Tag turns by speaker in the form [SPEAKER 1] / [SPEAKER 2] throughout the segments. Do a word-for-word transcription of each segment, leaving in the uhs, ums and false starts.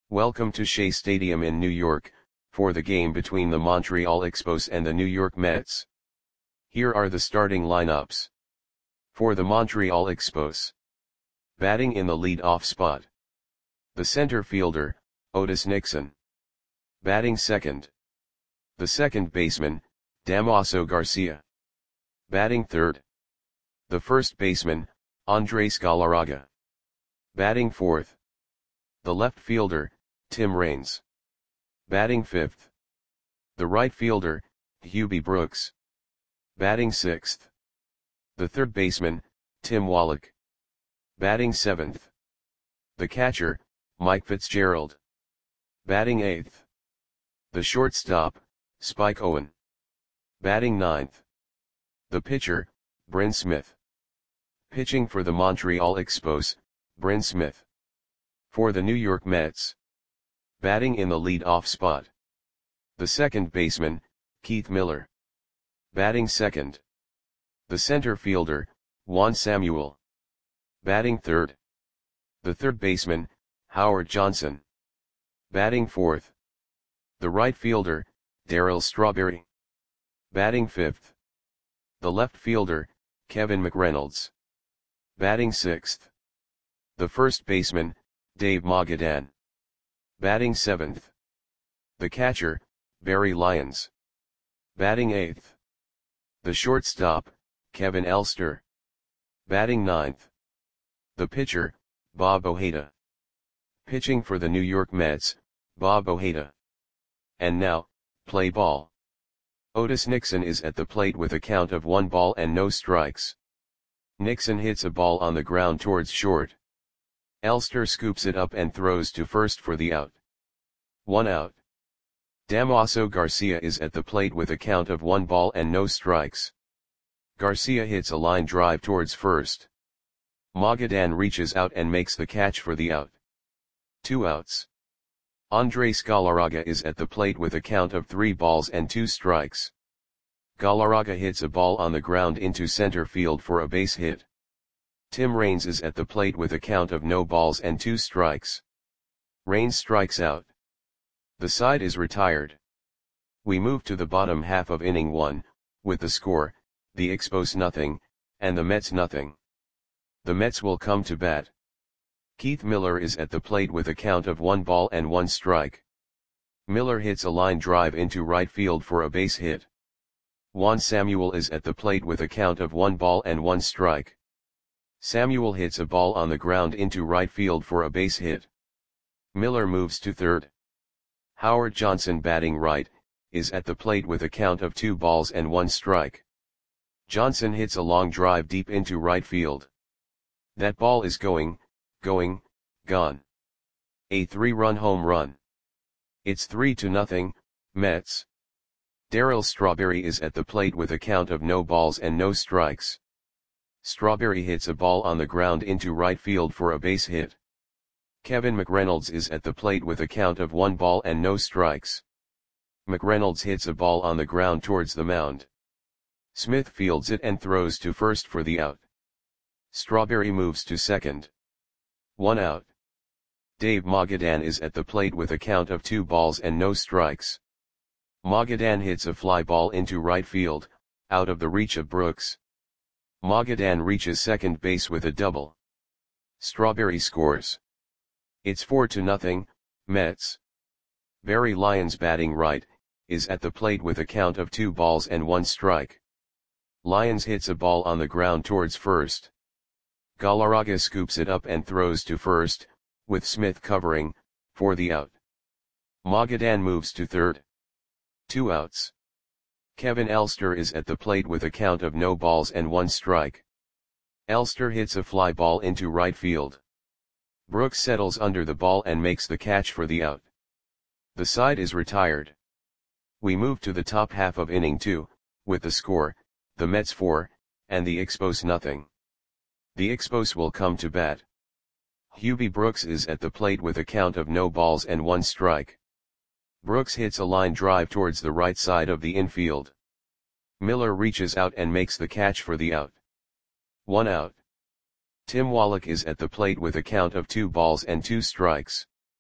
[SPEAKER 1] Welcome to Shea Stadium in New York, for the game between the Montreal Expos and the New York Mets. Here are the starting lineups. For the Montreal Expos. Batting in the lead-off spot. The center fielder, Otis Nixon. Batting second. The second baseman, Damaso Garcia. Batting third. The first baseman, Andres Galarraga. Batting fourth. The left fielder, Tim Raines. Batting fifth. The right fielder, Hubie Brooks. Batting sixth. The third baseman, Tim Wallach. Batting seventh. The catcher, Mike Fitzgerald. Batting eighth. The shortstop, Spike Owen. Batting ninth. The pitcher, Bryn Smith. Pitching for the Montreal Expos, Bryn Smith. For the New York Mets. Batting in the lead-off spot. The second baseman, Keith Miller. Batting second. The center fielder, Juan Samuel. Batting third. The third baseman, Howard Johnson. Batting fourth. The right fielder, Darryl Strawberry. Batting fifth. The left fielder, Kevin McReynolds. Batting sixth. The first baseman, Dave Magadan. Batting seventh. The catcher, Barry Lyons. Batting eighth. The shortstop, Kevin Elster. Batting ninth. The pitcher, Bob Ojeda. Pitching for the New York Mets, Bob Ojeda. And now, play ball. Otis Nixon is at the plate with a count of one ball and no strikes. Nixon hits a ball on the ground towards short. Elster scoops it up and throws to first for the out. One out. Damaso Garcia is at the plate with a count of one ball and no strikes. Garcia hits a line drive towards first. Magadan reaches out and makes the catch for the out. Two outs. Andres Galarraga is at the plate with a count of three balls and two strikes. Galarraga hits a ball on the ground into center field for a base hit. Tim Raines is at the plate with a count of no balls and two strikes. Raines strikes out. The side is retired. We move to the bottom half of inning one, with the score, the Expos nothing, and the Mets nothing. The Mets will come to bat. Keith Miller is at the plate with a count of one ball and one strike. Miller hits a line drive into right field for a base hit. Juan Samuel is at the plate with a count of one ball and one strike. Samuel hits a ball on the ground into right field for a base hit. Miller moves to third. Howard Johnson, batting right, is at the plate with a count of two balls and one strike. Johnson hits a long drive deep into right field. That ball is going, going, gone. A three-run home run. It's three to nothing, Mets. Darryl Strawberry is at the plate with a count of no balls and no strikes. Strawberry hits a ball on the ground into right field for a base hit. Kevin McReynolds is at the plate with a count of one ball and no strikes. McReynolds hits a ball on the ground towards the mound. Smith fields it and throws to first for the out. Strawberry moves to second. One out. Dave Magadan is at the plate with a count of two balls and no strikes. Magadan hits a fly ball into right field, out of the reach of Brooks. Magadan reaches second base with a double. Strawberry scores. It's four to nothing, Mets. Barry Lyons, batting right, is at the plate with a count of two balls and one strike. Lyons hits a ball on the ground towards first. Galarraga scoops it up and throws to first, with Smith covering, for the out. Magadan moves to third. Two outs. Kevin Elster is at the plate with a count of no balls and one strike. Elster hits a fly ball into right field. Brooks settles under the ball and makes the catch for the out. The side is retired. We move to the top half of inning two, with the score, the Mets four, and the Expos nothing. The Expos will come to bat. Hubie Brooks is at the plate with a count of no balls and one strike. Brooks hits a line drive towards the right side of the infield. Miller reaches out and makes the catch for the out. One out. Tim Wallach is at the plate with a count of two balls and two strikes.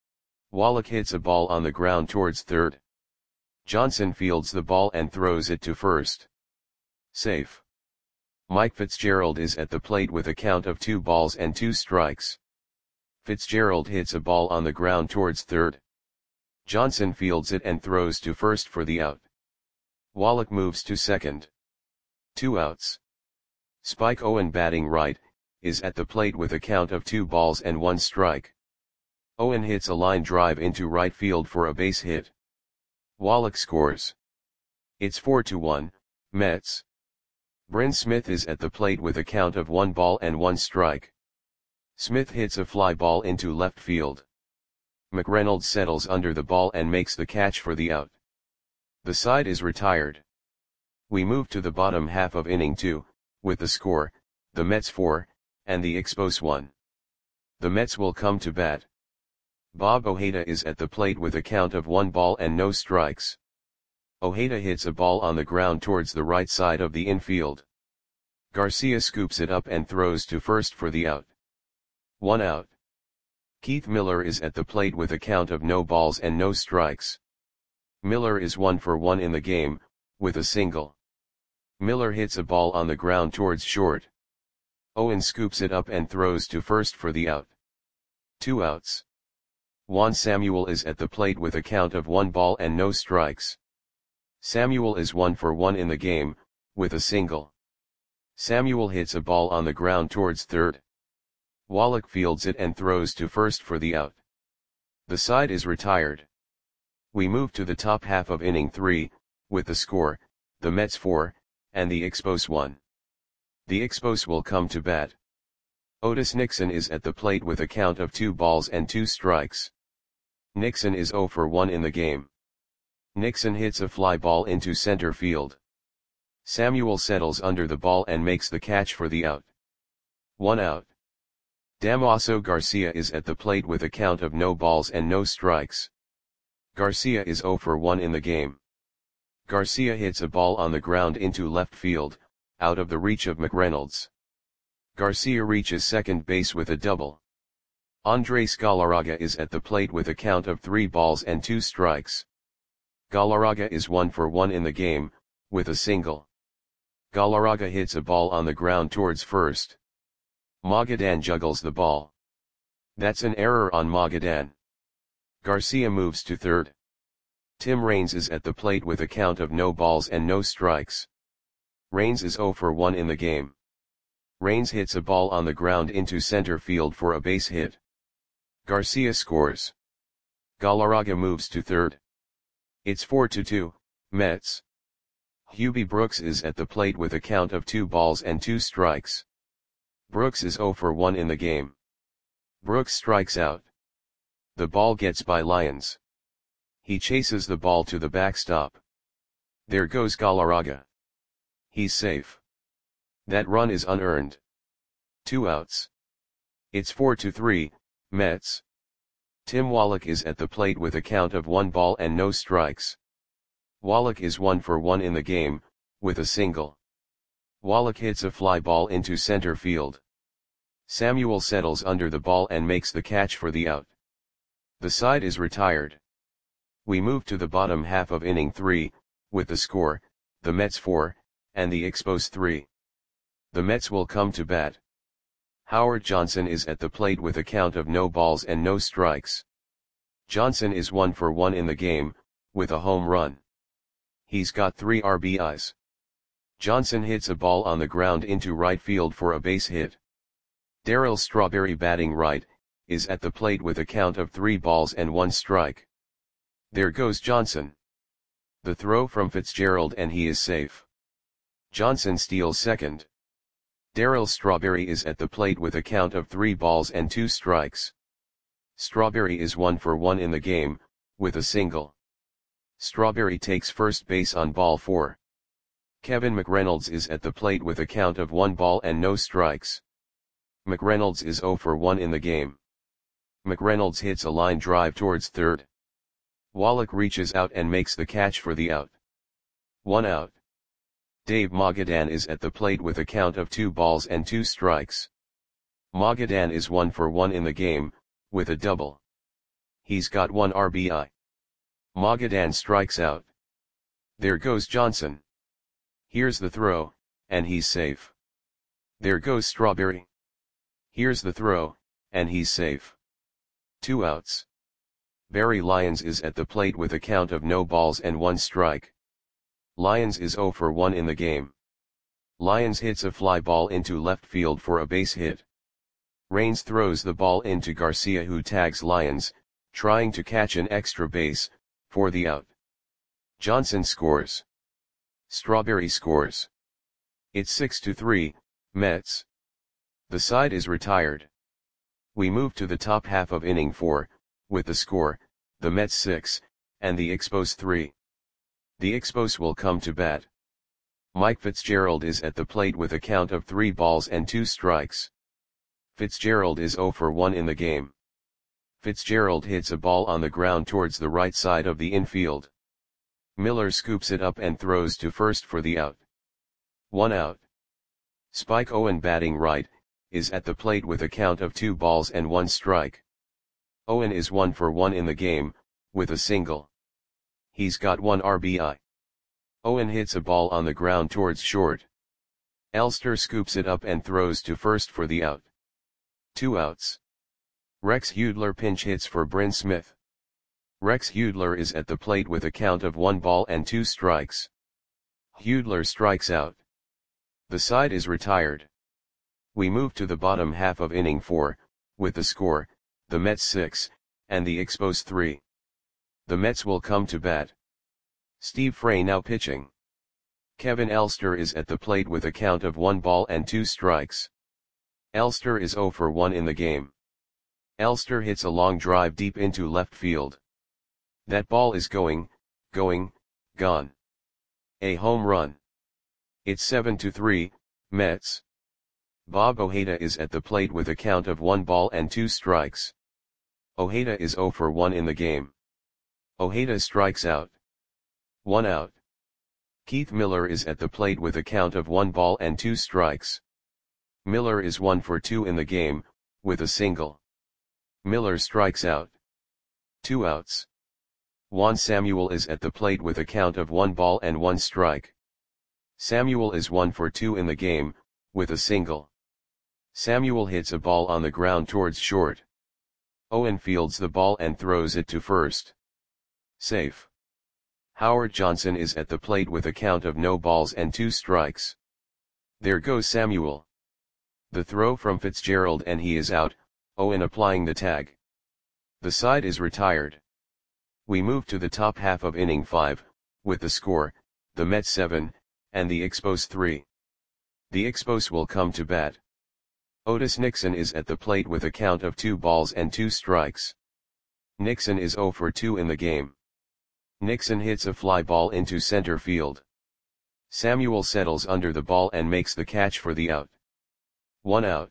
[SPEAKER 1] Wallach hits a ball on the ground towards third. Johnson fields the ball and throws it to first. Safe. Mike Fitzgerald is at the plate with a count of two balls and two strikes. Fitzgerald hits a ball on the ground towards third. Johnson fields it and throws to first for the out. Wallach moves to second. Two outs. Spike Owen, batting right, is at the plate with a count of two balls and one strike. Owen hits a line drive into right field for a base hit. Wallach scores. It's four to one, Mets. Bryn Smith is at the plate with a count of one ball and one strike. Smith hits a fly ball into left field. McReynolds settles under the ball and makes the catch for the out. The side is retired. We move to the bottom half of inning two, with the score, the Mets four, and the Expos one. The Mets will come to bat. Bob Ojeda is at the plate with a count of one ball and no strikes. Ojeda hits a ball on the ground towards the right side of the infield. Garcia scoops it up and throws to first for the out. One out. Keith Miller is at the plate with a count of no balls and no strikes. Miller is one for one in the game, with a single. Miller hits a ball on the ground towards short. Owen scoops it up and throws to first for the out. Two outs. Juan Samuel is at the plate with a count of one ball and no strikes. Samuel is one for one in the game, with a single. Samuel hits a ball on the ground towards third. Wallach fields it and throws to first for the out. The side is retired. We move to the top half of inning three, with the score, the Mets four, and the Expos one. The Expos will come to bat. Otis Nixon is at the plate with a count of two balls and two strikes. Nixon is zero for one in the game. Nixon hits a fly ball into center field. Samuel settles under the ball and makes the catch for the out. One out. Damaso Garcia is at the plate with a count of no balls and no strikes. Garcia is zero for one in the game. Garcia hits a ball on the ground into left field, out of the reach of McReynolds. Garcia reaches second base with a double. Andres Galarraga is at the plate with a count of three balls and two strikes. Galarraga is one for one in the game, with a single. Galarraga hits a ball on the ground towards first. Magadan juggles the ball. That's an error on Magadan. Garcia moves to third. Tim Raines is at the plate with a count of no balls and no strikes. Raines is zero for one in the game. Raines hits a ball on the ground into center field for a base hit. Garcia scores. Galarraga moves to third. It's four to two, Mets. Hubie Brooks is at the plate with a count of two balls and two strikes. Brooks is zero for one in the game. Brooks strikes out. The ball gets by Lyons. He chases the ball to the backstop. There goes Galarraga. He's safe. That run is unearned. Two outs. It's four to three, Mets. Tim Wallach is at the plate with a count of one ball and no strikes. Wallach is one for one in the game, with a single. Wallach hits a fly ball into center field. Samuel settles under the ball and makes the catch for the out. The side is retired. We move to the bottom half of inning three, with the score, the Mets four, and the Expos three. The Mets will come to bat. Howard Johnson is at the plate with a count of no balls and no strikes. Johnson is one for one in the game, with a home run. He's got three R B Is. Johnson hits a ball on the ground into right field for a base hit. Darryl Strawberry, batting right, is at the plate with a count of three balls and one strike. There goes Johnson. The throw from Fitzgerald and he is safe. Johnson steals second. Darryl Strawberry is at the plate with a count of three balls and two strikes. Strawberry is one for one in the game, with a single. Strawberry takes first base on ball four. Kevin McReynolds is at the plate with a count of one ball and no strikes. McReynolds is zero for one in the game. McReynolds hits a line drive towards third. Wallach reaches out and makes the catch for the out. One out. Dave Magadan is at the plate with a count of two balls and two strikes. Magadan is one for one in the game, with a double. He's got one R B I. Magadan strikes out. There goes Johnson. Here's the throw, and he's safe. There goes Strawberry. Here's the throw, and he's safe. Two outs. Barry Lyons is at the plate with a count of no balls and one strike. Lyons is oh for one in the game. Lyons hits a fly ball into left field for a base hit. Raines throws the ball into Garcia, who tags Lyons, trying to catch an extra base, for the out. Johnson scores. Strawberry scores. It's six to three, Mets. The side is retired. We move to the top half of inning four, with the score, the Mets six, and the Expos three. The Expos will come to bat. Mike Fitzgerald is at the plate with a count of three balls and two strikes. Fitzgerald is oh for one in the game. Fitzgerald hits a ball on the ground towards the right side of the infield. Miller scoops it up and throws to first for the out. One out. Spike Owen, batting right, is at the plate with a count of two balls and one strike. Owen is one for one in the game, with a single. He's got one R B I. Owen hits a ball on the ground towards short. Elster scoops it up and throws to first for the out. Two outs. Rex Hudler pinch hits for Bryn Smith. Rex Hudler is at the plate with a count of one ball and two strikes. Hudler strikes out. The side is retired. We move to the bottom half of inning four, with the score, the Mets six, and the Expos three. The Mets will come to bat. Steve Frey now pitching. Kevin Elster is at the plate with a count of one ball and two strikes. Elster is oh for one in the game. Elster hits a long drive deep into left field. That ball is going, going, gone. A home run. It's seven to three, Mets. Bob Ojeda is at the plate with a count of one ball and two strikes. Ojeda is oh for one in the game. Ojeda strikes out. One out. Keith Miller is at the plate with a count of one ball and two strikes. Miller is one for two in the game, with a single. Miller strikes out. Two outs. Juan Samuel is at the plate with a count of one ball and one strike. Samuel is one for two in the game, with a single. Samuel hits a ball on the ground towards short. Owen fields the ball and throws it to first. Safe. Howard Johnson is at the plate with a count of no balls and two strikes. There goes Samuel. The throw from Fitzgerald and he is out, Owen applying the tag. The side is retired. We move to the top half of inning five, with the score, the Mets seven, and the Expos three. The Expos will come to bat. Otis Nixon is at the plate with a count of two balls and two strikes. Nixon is oh for two in the game. Nixon hits a fly ball into center field. Samuel settles under the ball and makes the catch for the out. One out.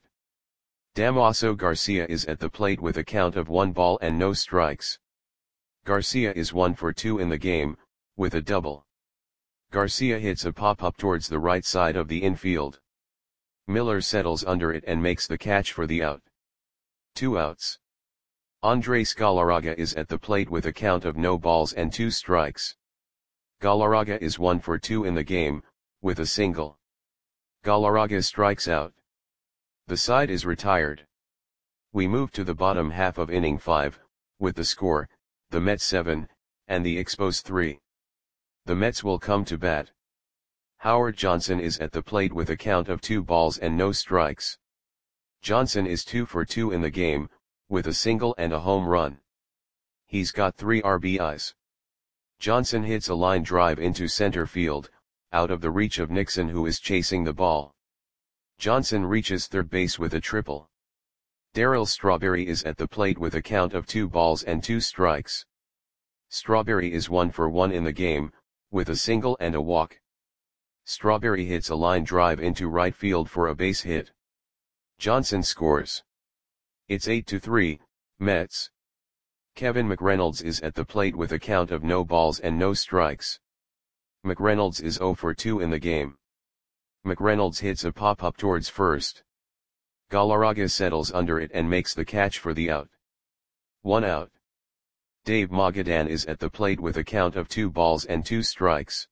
[SPEAKER 1] Damaso Garcia is at the plate with a count of one ball and no strikes. Garcia is one for two in the game, with a double. Garcia hits a pop-up towards the right side of the infield. Miller settles under it and makes the catch for the out. Two outs. Andres Galarraga is at the plate with a count of no balls and two strikes. Galarraga is one for two in the game, with a single. Galarraga strikes out. The side is retired. We move to the bottom half of inning five, with the score, the Mets seven, and the Expos three. The Mets will come to bat. Howard Johnson is at the plate with a count of two balls and no strikes. Johnson is two for two in the game, with a single and a home run. He's got three R B Is. Johnson hits a line drive into center field, out of the reach of Nixon, who is chasing the ball. Johnson reaches third base with a triple. Darryl Strawberry is at the plate with a count of two balls and two strikes. Strawberry is one for one in the game, with a single and a walk. Strawberry hits a line drive into right field for a base hit. Johnson scores. It's eight to three, Mets. Kevin McReynolds is at the plate with a count of no balls and no strikes. McReynolds is oh for two in the game. McReynolds hits a pop-up towards first. Galarraga settles under it and makes the catch for the out. One out. Dave Magadan is at the plate with a count of two balls and two strikes.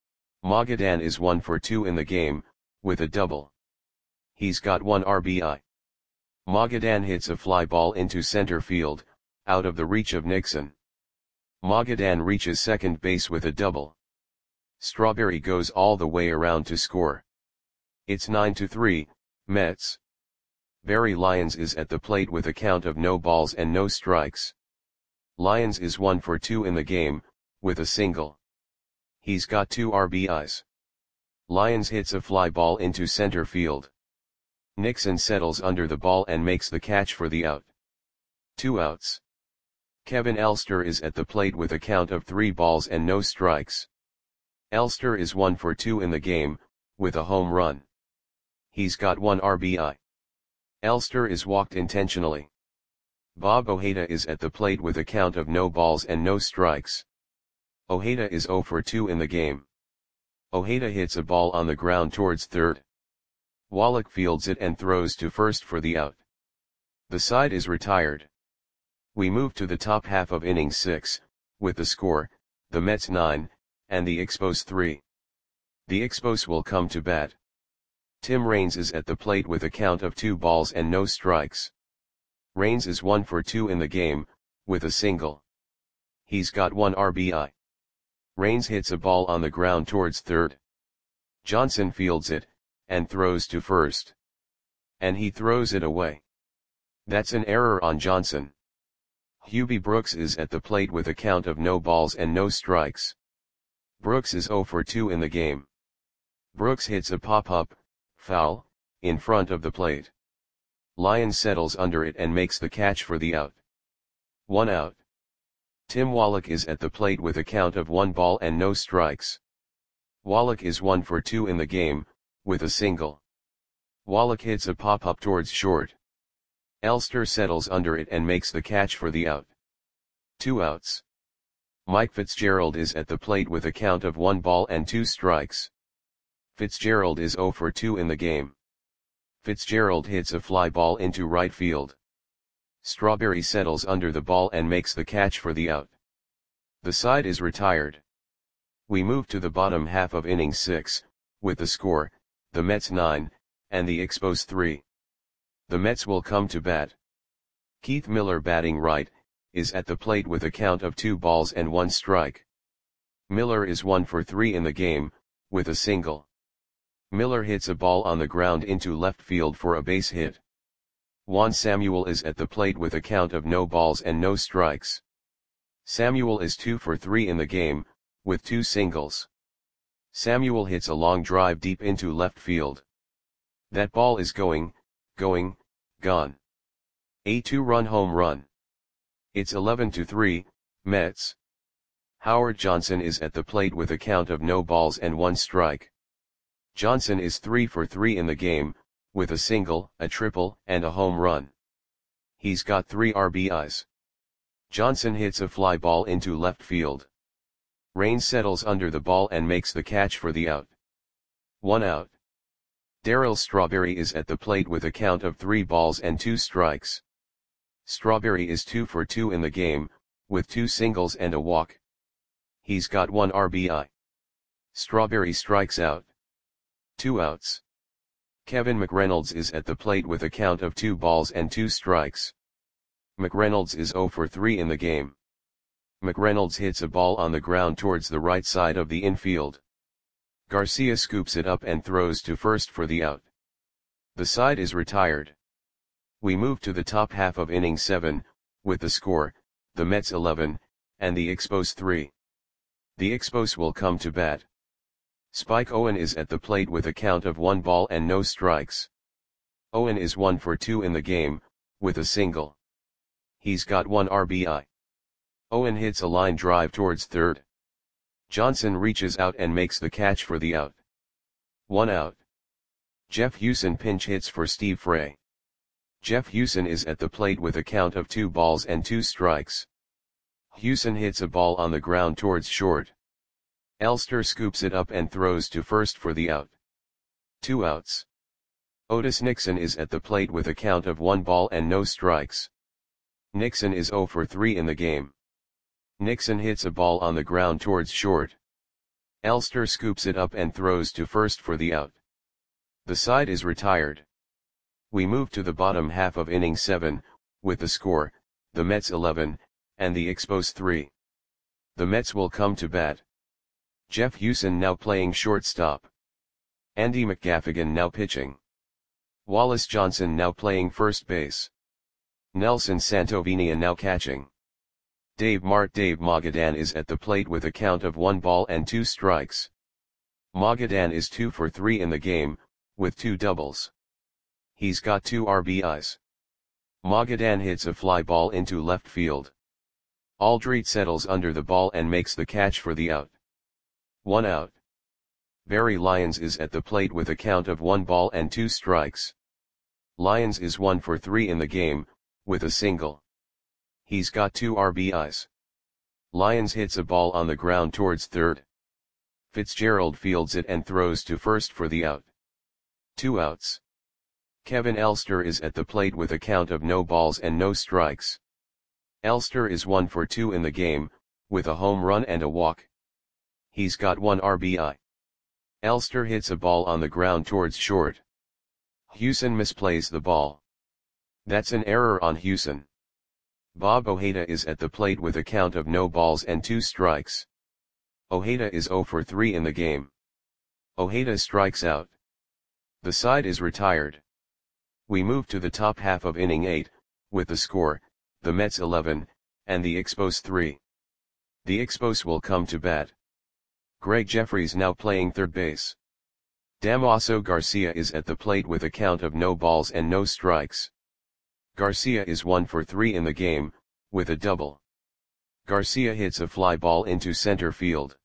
[SPEAKER 1] Magadan is one for two in the game, with a double. He's got one R B I. Magadan hits a fly ball into center field, out of the reach of Nixon. Magadan reaches second base with a double. Strawberry goes all the way around to score. It's nine to three, Mets. Barry Lyons is at the plate with a count of no balls and no strikes. Lyons is one for two in the game, with a single. He's got two R B Is. Lyons hits a fly ball into center field. Nixon settles under the ball and makes the catch for the out. Two outs. Kevin Elster is at the plate with a count of three balls and no strikes. Elster is one for two in the game, with a home run. He's got one R B I. Elster is walked intentionally. Bob Ojeda is at the plate with a count of no balls and no strikes. Ojeda is zero for two in the game. Ojeda hits a ball on the ground towards third. Wallach fields it and throws to first for the out. The side is retired. We move to the top half of inning six, with the score, the Mets nine, and the Expos three. The Expos will come to bat. Tim Raines is at the plate with a count of two balls and no strikes. Raines is one for two in the game, with a single. He's got one R B I. Raines hits a ball on the ground towards third. Johnson fields it, and throws to first. And he throws it away. That's an error on Johnson. Hubie Brooks is at the plate with a count of no balls and no strikes. Brooks is zero for two in the game. Brooks hits a pop-up, foul, in front of the plate. Lyons settles under it and makes the catch for the out. One out. Tim Wallach is at the plate with a count of one ball and no strikes. Wallach is one for two in the game, with a single. Wallach hits a pop-up towards short. Elster settles under it and makes the catch for the out. Two outs. Mike Fitzgerald is at the plate with a count of one ball and two strikes. Fitzgerald is zero for two in the game. Fitzgerald hits a fly ball into right field. Strawberry settles under the ball and makes the catch for the out. The side is retired. We move to the bottom half of inning six, with the score, the Mets nine, and the Expos three. The Mets will come to bat. Keith Miller, batting right, is at the plate with a count of two balls and one strike. Miller is one for three in the game, with a single. Miller hits a ball on the ground into left field for a base hit. Juan Samuel is at the plate with a count of no balls and no strikes. Samuel is two for three in the game, with two singles. Samuel hits a long drive deep into left field. That ball is going, going, gone. A two-run home run. It's eleven to three, Mets. Howard Johnson is at the plate with a count of no balls and one strike. Johnson is three for three in the game, with a single, a triple, and a home run. He's got three R B Is. Johnson hits a fly ball into left field. Raines settles under the ball and makes the catch for the out. One out. Darryl Strawberry is at the plate with a count of three balls and two strikes. Strawberry is two for two in the game, with two singles and a walk. He's got one R B I. Strawberry strikes out. Two outs. Kevin McReynolds is at the plate with a count of two balls and two strikes. McReynolds is zero for three in the game. McReynolds hits a ball on the ground towards the right side of the infield. Garcia scoops it up and throws to first for the out. The side is retired. We move to the top half of inning seven, with the score, the Mets eleven, and the Expos three. The Expos will come to bat. Spike Owen is at the plate with a count of one ball and no strikes. Owen is one for two in the game, with a single. He's got one R B I. Owen hits a line drive towards third. Johnson reaches out and makes the catch for the out. One out. Jeff Hewson pinch hits for Steve Frey. Jeff Hewson is at the plate with a count of two balls and two strikes. Hewson hits a ball on the ground towards short. Elster scoops it up and throws to first for the out. Two outs. Otis Nixon is at the plate with a count of one ball and no strikes. Nixon is zero for three in the game. Nixon hits a ball on the ground towards short. Elster scoops it up and throws to first for the out. The side is retired. We move to the bottom half of inning seven, with the score, the Mets eleven, and the Expos three. The Mets will come to bat. Jeff Hewson now playing shortstop. Andy McGaffigan now pitching. Wallace Johnson now playing first base. Nelson Santovenia now catching. Dave Mart Dave Magadan is at the plate with a count of one ball and two strikes. Magadan is two for three in the game, with two doubles. He's got two R B Is. Magadan hits a fly ball into left field. Aldrete settles under the ball and makes the catch for the out. One out. Barry Lyons is at the plate with a count of one ball and two strikes. Lyons is one for three in the game, with a single. He's got two R B Is. Lyons hits a ball on the ground towards third. Fitzgerald fields it and throws to first for the out. Two outs. Kevin Elster is at the plate with a count of no balls and no strikes. Elster is one for two in the game, with a home run and a walk. He's got one R B I. Elster hits a ball on the ground towards short. Hewson misplays the ball. That's an error on Hewson. Bob Ojeda is at the plate with a count of no balls and two strikes. Ojeda is zero for three in the game. Ojeda strikes out. The side is retired. We move to the top half of inning eight, with the score, the Mets eleven, and the Expos three. The Expos will come to bat. Greg Jeffries now playing third base. Damaso Garcia is at the plate with a count of no balls and no strikes. Garcia is one for three in the game, with a double. Garcia hits a fly ball into center field.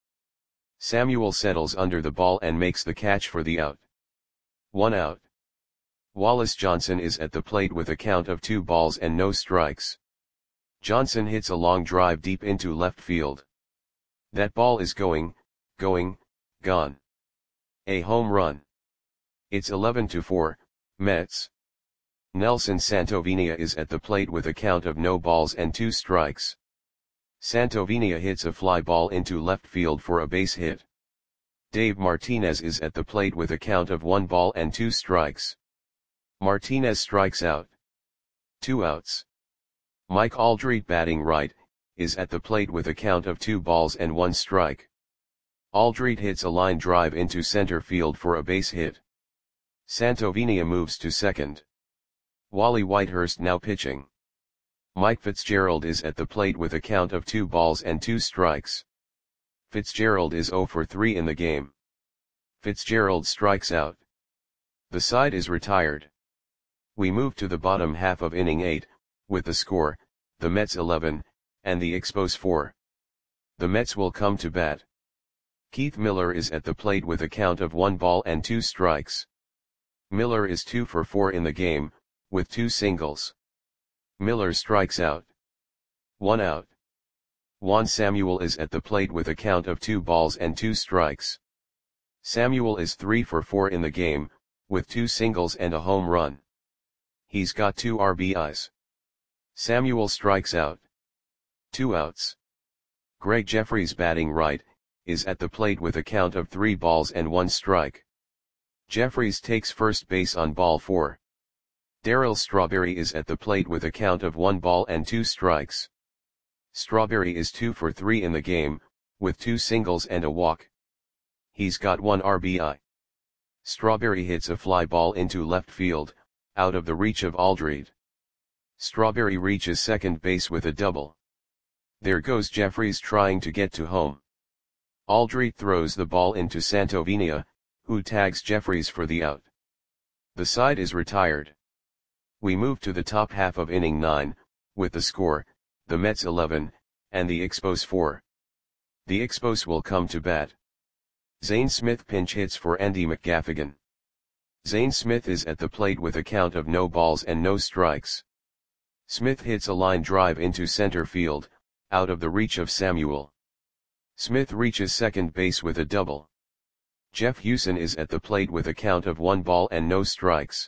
[SPEAKER 1] Samuel settles under the ball and makes the catch for the out. One out. Wallace Johnson is at the plate with a count of two balls and no strikes. Johnson hits a long drive deep into left field. That ball is going, going, gone. A home run. It's eleven to four, Mets. Nelson Santovenia is at the plate with a count of no balls and two strikes. Santovenia hits a fly ball into left field for a base hit. Dave Martinez is at the plate with a count of one ball and two strikes. Martinez strikes out. Two outs. Mike Aldrete batting right, is at the plate with a count of two balls and one strike. Aldrete hits a line drive into center field for a base hit. Santovenia moves to second. Wally Whitehurst now pitching. Mike Fitzgerald is at the plate with a count of two balls and two strikes. Fitzgerald is zero for three in the game. Fitzgerald strikes out. The side is retired. We move to the bottom half of inning eight, with the score, the Mets eleven, and the Expos four. The Mets will come to bat. Keith Miller is at the plate with a count of one ball and two strikes. Miller is two for four in the game, with two singles. Miller strikes out. One out. Juan Samuel is at the plate with a count of two balls and two strikes. Samuel is three for four in the game, with two singles and a home run. He's got two R B Is. Samuel strikes out. Two outs. Greg Jeffries batting right, is at the plate with a count of three balls and one strike. Jeffries takes first base on ball four. Darryl Strawberry is at the plate with a count of one ball and two strikes. Strawberry is two for three in the game, with two singles and a walk. He's got one R B I. Strawberry hits a fly ball into left field, out of the reach of Aldrete. Strawberry reaches second base with a double. There goes Jeffries trying to get to home. Aldrete throws the ball into Santovenia, who tags Jeffries for the out. The side is retired. We move to the top half of inning nine, with the score, the Mets eleven, and the Expos four. The Expos will come to bat. Zane Smith pinch hits for Andy McGaffigan. Zane Smith is at the plate with a count of no balls and no strikes. Smith hits a line drive into center field, out of the reach of Samuel. Smith reaches second base with a double. Jeff Hewson is at the plate with a count of one ball and no strikes.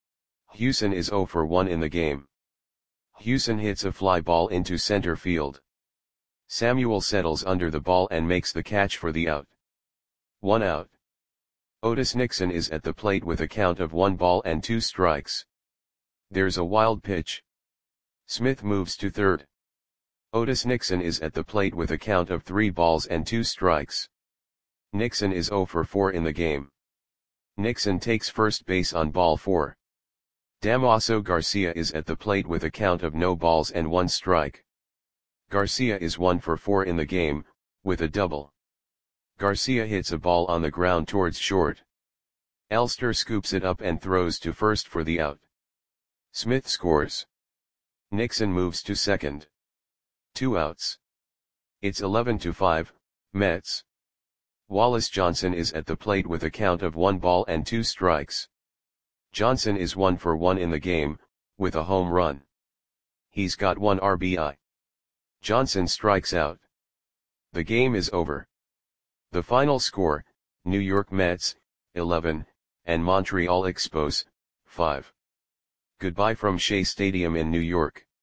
[SPEAKER 1] Hewson is zero for one in the game. Hewson hits a fly ball into center field. Samuel settles under the ball and makes the catch for the out. One out. Otis Nixon is at the plate with a count of one ball and two strikes. There's a wild pitch. Smith moves to third. Otis Nixon is at the plate with a count of three balls and two strikes. Nixon is zero for four in the game. Nixon takes first base on ball four. Damaso Garcia is at the plate with a count of no balls and one strike. Garcia is one for four in the game, with a double. Garcia hits a ball on the ground towards short. Elster scoops it up and throws to first for the out. Smith scores. Nixon moves to second. Two outs. It's eleven to five, Mets. Wallace Johnson is at the plate with a count of one ball and two strikes. Johnson is one for one in the game, with a home run. He's got one R B I. Johnson strikes out. The game is over. The final score, New York Mets, eleven, and Montreal Expos, five. Goodbye from Shea Stadium in New York.